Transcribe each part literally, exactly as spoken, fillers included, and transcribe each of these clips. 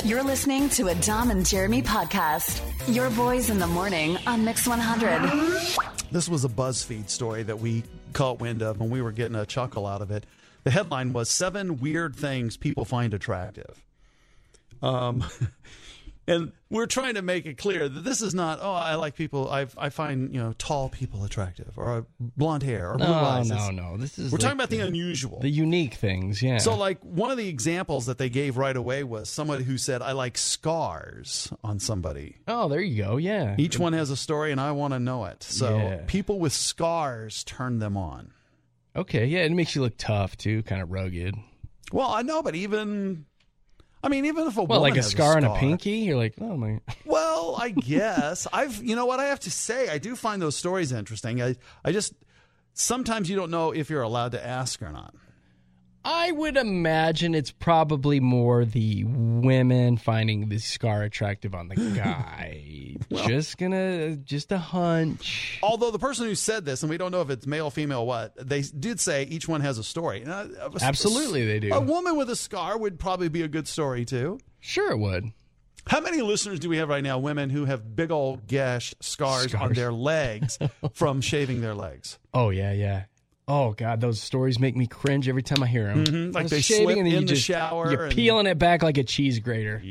You're listening to a Dom and Jeremy podcast. Your boys in the morning on Mix one hundred. This was a BuzzFeed story that we caught wind of, and we were getting a chuckle out of it. The headline was Seven Weird Things People Find Attractive. Um, and we're trying to make it clear that this is not, oh, I like people, I I find, you know, tall people attractive, or blonde hair, or blue no, eyes. No, no, This is We're like talking about the, the unusual. The unique things, yeah. So, like, one of the examples that they gave right away was somebody who said, I like scars on somebody. Oh, there you go, yeah. Each one has a story, and I want to know it. So, Yeah. people with scars turn them on. Okay, yeah, it makes you look tough, too, kind of rugged. Well, I know, but even... I mean, even if a well, woman like a has scar a on scar, a pinky, you're like, oh my. Well, I guess I've. You know what I have to say? I do find those stories interesting. I, I just sometimes you don't know if you're allowed to ask or not. I would imagine it's probably more the women finding the scar attractive on the guy. well, just gonna, just a hunch. Although the person who said this, and we don't know if it's male, female, what, they did say each one has a story. And a, a, Absolutely, they do. A woman with a scar would probably be a good story too. Sure, it would. How many listeners do we have right now? Women who have big old gash scars, scars. on their legs from shaving their legs. Oh yeah, yeah. Oh, God, those stories make me cringe every time I hear them. Mm-hmm. Like they shaving slip and then in you the just, shower. You're and... peeling it back like a cheese grater.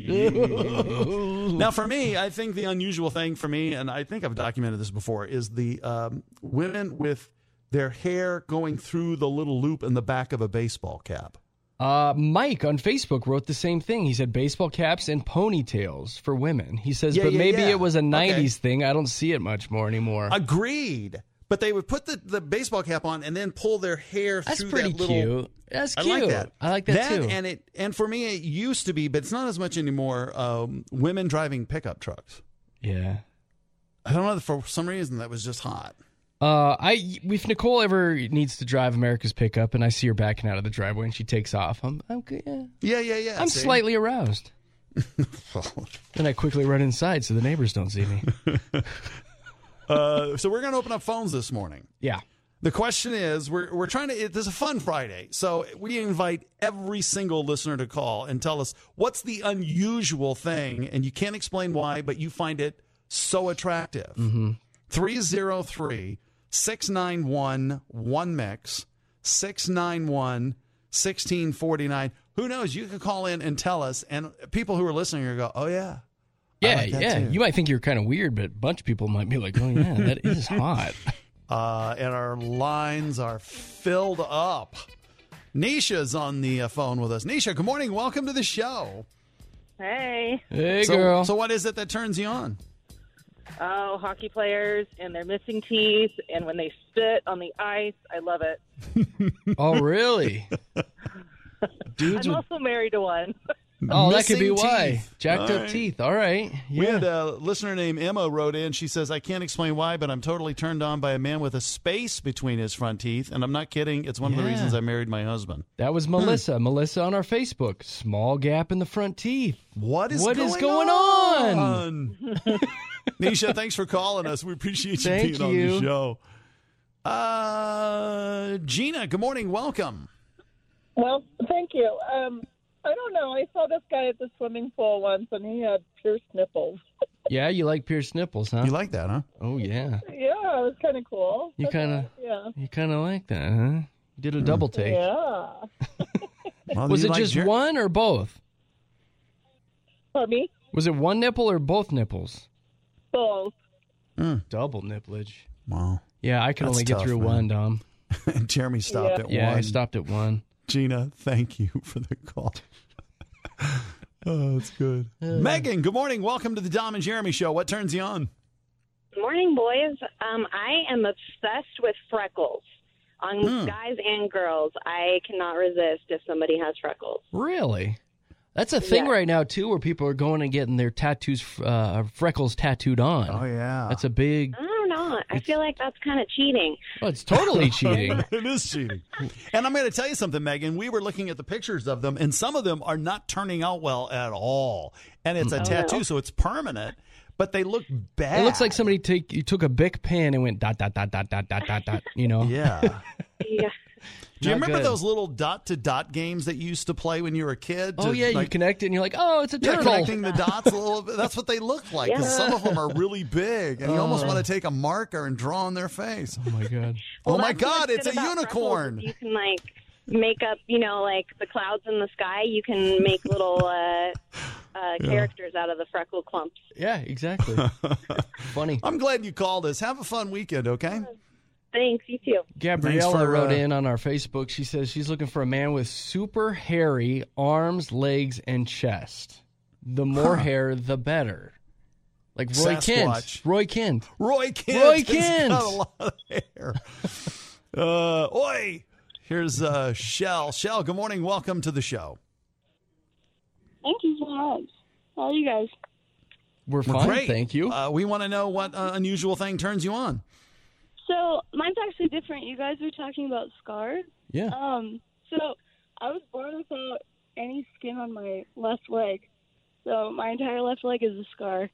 Now, for me, I think the unusual thing for me, and I think I've documented this before, is the um, women with their hair going through the little loop in the back of a baseball cap. Uh, Mike on Facebook wrote the same thing. He said baseball caps and ponytails for women. He says, yeah, but yeah, maybe yeah. it was a nineties okay. thing. I don't see it much more anymore. Agreed. But they would put the, the baseball cap on and then pull their hair That's through pretty that little... cute. That's I cute. like that. I like that, that too. And it and for me, it used to be, but it's not as much anymore, um, women driving pickup trucks. Yeah. I don't know. For some reason, that was just hot. Uh, I if Nicole ever needs to drive America's pickup and I see her backing out of the driveway and she takes off, I'm, I'm yeah, yeah, yeah, yeah. I'm see? slightly aroused. Then I quickly run inside so the neighbors don't see me. uh, so we're going to open up phones this morning. Yeah. The question is, we're we're trying to. It, this is a fun Friday, so we invite every single listener to call and tell us what's the unusual thing, and you can't explain why, but you find it so attractive. Mm-hmm. three oh three, six nine one, one mix, six nine one, one six four nine. Who knows? You could call in and tell us, and people who are listening are go, oh, yeah. Yeah, like yeah. too. You might think you're kind of weird, but a bunch of people might be like, oh, yeah, that is hot. Uh, and our lines are filled up. Nisha's on the uh, phone with us. Nisha, good morning. Welcome to the show. Hey. Hey, so, girl. So what is it that turns you on? Oh, hockey players and their missing teeth, and when they spit on the ice, I love it. Oh, really? Dudes I'm with... also married to one. Oh, that could be Missing why. teeth. Jacked All up right. teeth. All right. Yeah. We had a listener named Emma wrote in. She says, I can't explain why, but I'm totally turned on by a man with a space between his front teeth. And I'm not kidding. It's one of the Yeah. reasons I married my husband. That was Melissa. Melissa on our Facebook. Small gap in the front teeth. What is What going is going on? on? Nisha, thanks for calling us. We appreciate you Thank being you. on the show. Uh, Gina, good morning. Welcome. Well, thank you. Um, I don't know. I saw this guy at the swimming pool once, and he had pierced nipples. Yeah, you like pierced nipples, huh? You like that, huh? Oh, yeah. Yeah, it was kind of cool. You kind of Yeah. you kind of like that, huh? You did a double take. Yeah. Well, Was you it like just Jer- one or both? Pardon me? Was it one nipple or both nipples? Both. Double nipplage. Wow. Yeah, I can That's only get tough, through man. one, Dom. Jeremy stopped Yeah. at Yeah, one. I stopped at one. Gina, thank you for the call. Oh, that's good. Megan, good morning. Welcome to the Dom and Jeremy Show. What turns you on? Morning, boys. Um, I am obsessed with freckles on Mm. guys and girls. I cannot resist if somebody has freckles. Really? That's a thing Yeah. right now, too, where people are going and getting their tattoos, uh, freckles tattooed on. Oh, yeah. That's a big... I don't know. I feel like that's kind of cheating. Oh, it's totally cheating. It is cheating. And I'm going to tell you something, Megan. We were looking at the pictures of them, and some of them are not turning out well at all. And it's a Oh, tattoo, no. so it's permanent, but they look bad. It looks like somebody take you took a Bic pen and went dot, dot, dot, dot, dot, dot, dot, dot, you know? Yeah. Yeah, Do you Not remember good. those little dot-to-dot games that you used to play when you were a kid? Oh, To, yeah, you like, connect it and you're like, oh, it's a Yeah, turtle. connecting the dots a little bit. That's what they look like. Because some of them are really big, and you almost Oh. want to take a marker and draw on their face. Oh, my God. Oh, Well, my that's God, what's it's a good about unicorn. freckles is You can like make up, you know, like the clouds in the sky. You can make little uh, uh, characters out of the freckle clumps. Yeah, exactly. Funny. I'm glad you called us. Have a fun weekend, okay? Thanks, you too. Gabriella Thanks for, wrote uh, in on our Facebook. She says she's looking for a man with super hairy arms, legs, and chest. The more Huh. hair, the better. Like Roy Kent. Sasquatch. Roy Kent. Roy Kent. Roy has Kent. got a lot of hair. uh, oi. Here's uh, Shell. Shell, good morning. Welcome to the show. Thank you so much. How are you guys? We're We're fine, great. thank you. Uh, we want to know what uh, unusual thing turns you on. So mine's actually different. You guys were talking about scars. yeah. Um, so I was born without any skin on my left leg. So my entire left leg is a scar.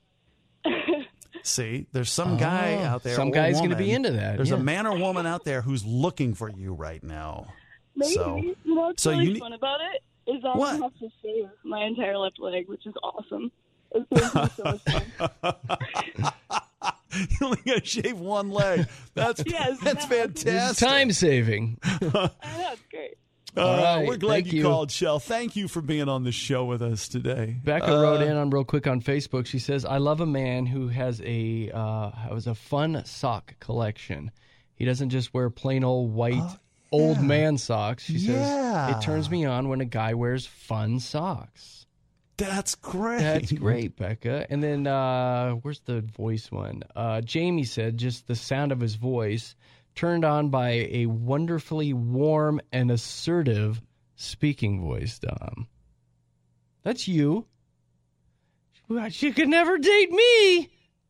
See, there's some guy Oh, out there. some or guy's gonna woman. be into that, There's yeah. a man or woman out there who's looking for you right now. Maybe. So, You know what's so really you ne- fun about it is I What? don't have to shave my entire left leg, which is awesome. It's going to be so much fun. you only got to shave one leg. That's Yes, that's no. It's fantastic. time saving. I know, it's great. Uh, All right, we're glad thank you, you. called, Shell. Thank you for being on the show with us today. Becca Uh, wrote in on real quick on Facebook. She says, "I love a man who has a uh, has a fun sock collection. He doesn't just wear plain old white old man socks." She Yeah. says, "It turns me on when a guy wears fun socks." That's great. That's great, Becca. And then uh, where's the voice one? Uh, Jamie said, "Just the sound of his voice, turned on by a wonderfully warm and assertive speaking voice." Dom, that's you. She could never date me.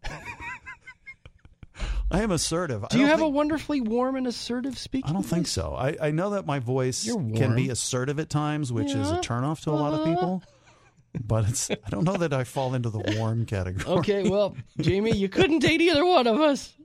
I am assertive. Do I you don't have a think, wonderly warm and assertive speaking? I don't think voice? so. I, I know that my voice You're can be warm. assertive at times, which is a Yeah. turnoff to a lot of Uh-huh. people. But it's I don't know that I fall into the warm category. Okay, well, Jamie, you couldn't date either one of us.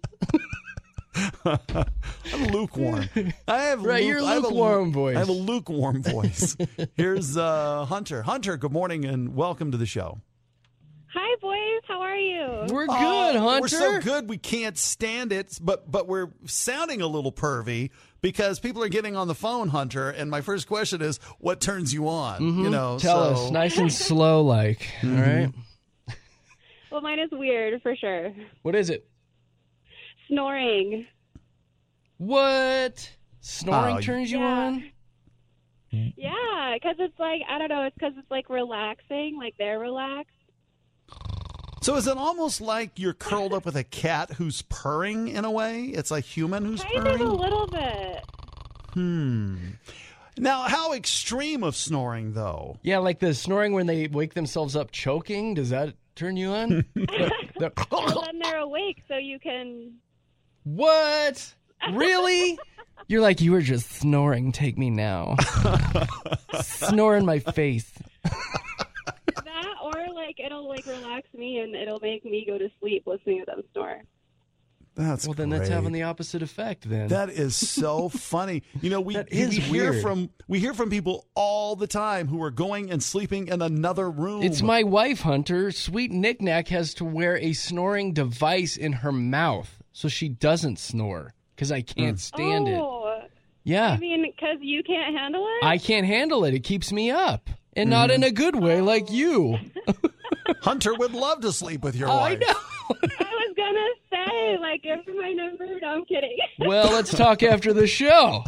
I'm lukewarm. I have Right, luke- you're I have a lu- lukewarm voice. I have a lukewarm voice. Here's uh, Hunter. Hunter, good morning and welcome to the show. Hi, boys. How are you? We're good, Oh, Hunter. We're so good we can't stand it, but but we're sounding a little pervy because people are getting on the phone, Hunter. And my first question is, what turns you on? You know, Mm-hmm. Tell so, us, nice and slow, like. All right. Well, mine is weird for sure. What is it? Snoring. What? Snoring Oh, turns you yeah. on? Yeah, because it's like, I don't know, it's because it's like relaxing, like they're relaxed. So is it almost like you're curled up with a cat who's purring in a way? It's a human who's Kind of purring. a little bit. Hmm. Now, how extreme of snoring though? Yeah, like the snoring when they wake themselves up choking. Does that turn you on? The- the- Well, then they're awake, so you can. What? Really? You're like, you were just snoring. Take me now. Snore in my face. That, or like it'll like relax me and it'll make me go to sleep listening to them snore. That's Well, then that's great. having the opposite effect. Then That is so funny. You know, we, That we is hear weird. from we hear from people all the time who are going and sleeping in another room. It's my wife, Hunter. Sweet Knick-Knack has to wear a snoring device in her mouth so she doesn't snore because I can't stand it. Oh, Yeah. I mean, because you can't handle it? I can't handle it. It keeps me up. And not in a good way like you. Hunter would love to sleep with your I wife. know. I was going to say, like, give her my number. No, I'm kidding. Well, let's talk after the show.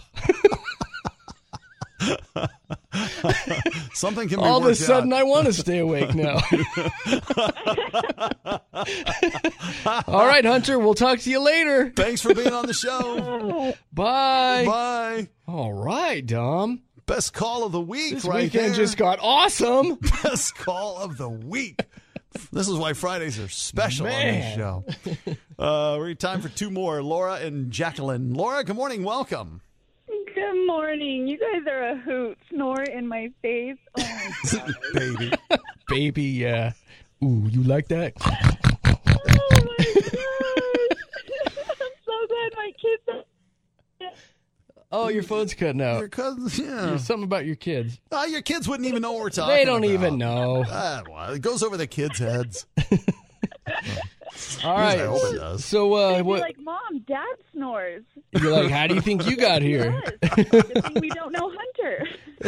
Something can be All of a worked sudden, out. I want to stay awake now. All right, Hunter, we'll talk to you later. Thanks for being on the show. Bye. Bye. All right, Dom. Best call of the week This right weekend there. just got awesome. Best call of the week. This is why Fridays are special on this Man. show. Uh, we're time for two more. Laura and Jacqueline. Laura, good morning. Welcome. Good morning. You guys are a hoot. Snore in my face. Oh my God. Baby. Baby, yeah. Ooh, you like that? Oh my gosh. I'm so glad my kids are... Oh, your phone's cutting out. Your cousins, yeah. There's something about your kids. Oh, your kids wouldn't even know what we're talking about. They don't even know. Ah, well, it goes over the kids' heads. All right. I hope it does. So, uh, They'd be what? like, Mom, Dad snores. You're like, how do you think you got here? Good thing we don't know Hunter.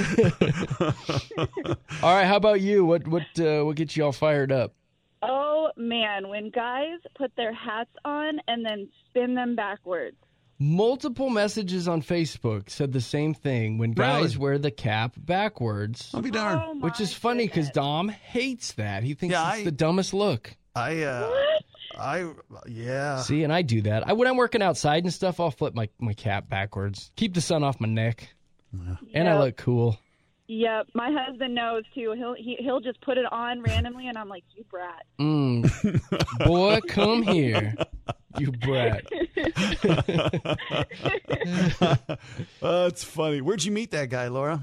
All right. How about you? What what uh, what gets you all fired up? Oh, man, when guys put their hats on and then spin them backwards. Multiple messages on Facebook said the same thing when guys Really? wear the cap backwards, I'll be darned. Oh, which my is funny because goodness. Dom hates that. He thinks Yeah, it's I- the dumbest look. I, uh, I, yeah. See, and I do that. I, when I'm working outside and stuff, I'll flip my, my cap backwards. Keep the sun off my neck. And I Yep. look cool. Yep, my husband knows too. He'll he, he'll just put it on randomly, and I'm like, "You brat." Mm. Boy, come here, you brat. Oh, it's funny. Where'd you meet that guy, Laura?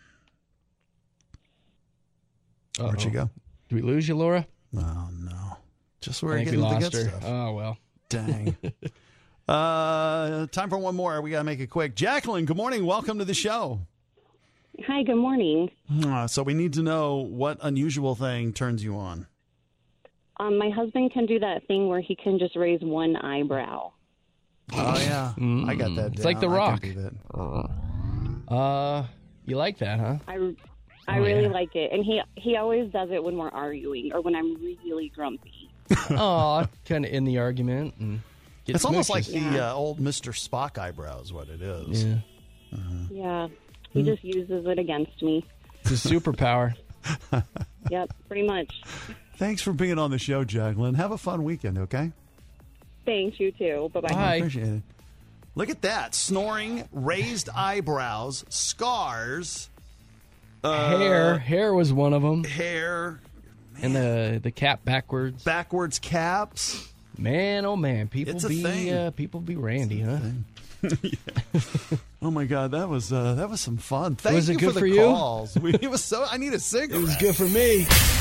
Where'd you Uh-oh. go? Did we lose you, Laura? Oh, no. Just where I I think get we into the lost good her. stuff. Oh, well. Dang. uh, time for one more. We got to make it quick. Jacqueline, good morning. Welcome to the show. Hi, good morning. Uh, so we need to know what unusual thing turns you on. Um, my husband can do that thing where he can just raise one eyebrow. Oh, yeah. I got that It's like down. The I Rock. can do that. Uh, you like that, huh? I, I Oh, really yeah. like it. And he, he always does it when we're arguing or when I'm really grumpy. Oh, kind of in the argument. And get It's almost like smooshes. the uh, old Mister Spock eyebrow is what it is. Yeah. Yeah, he just uses it against me. It's a superpower. Yep, pretty much. Thanks for being on the show, Jacqueline. Have a fun weekend, okay? Thanks, you too. Bye-bye. Bye. I appreciate it. Look at that. Snoring, raised eyebrows, scars, uh, hair. Hair was one of them. hair, And the, the cap backwards. backwards caps. Man, oh, man. People It's a be thing. uh, people be randy, huh? Oh my God, that was uh, that was some fun. Thank Was it you good for the for you? calls. We, it was so. I need a cigarette. It was good for me.